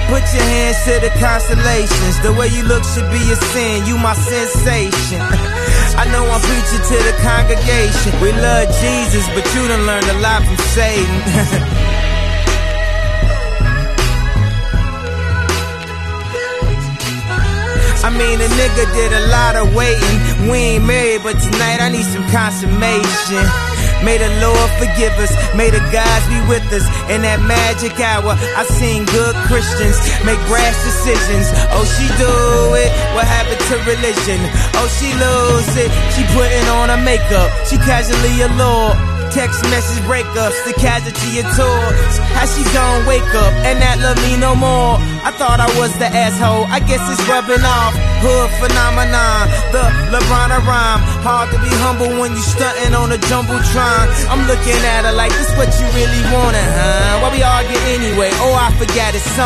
Put your hands to the constellations. The way you look should be a sin. You my sensation. I know I'm preaching to the congregation. We love Jesus, but you done learned a lot from Satan. I mean, a nigga did a lot of waiting. We ain't married, but tonight I need some consummation. May the Lord forgive us, may the gods be with us. In that magic hour, I've seen good Christians make rash decisions. Oh, she do it, what happened to religion? Oh, she lose it, she putting on her makeup. She casually allured, text message breakups, the casualty of tour. How she gon' wake up and not love me no more? I thought I was the asshole, I guess it's rubbing off. Hood phenomenon, the LeBron of rhyme. Hard to be humble when you stuntin' on a jumbotron. I'm looking at her like, this what you really wanted, huh? Why we argue anyway? Oh, I forgot it's something.